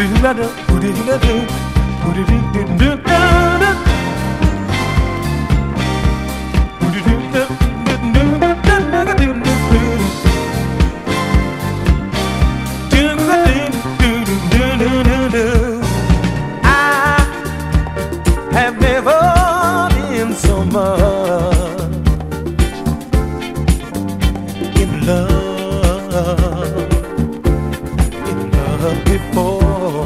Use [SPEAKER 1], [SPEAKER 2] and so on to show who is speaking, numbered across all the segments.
[SPEAKER 1] have never been so much in love before.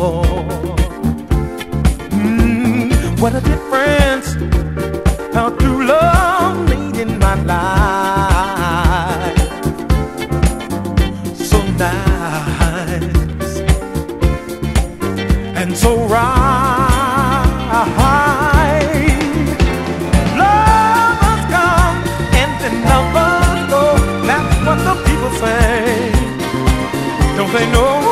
[SPEAKER 1] What a difference how true love made in my life. So nice and so right. Lovers come and then lovers go. That's what the people say. Don't they know?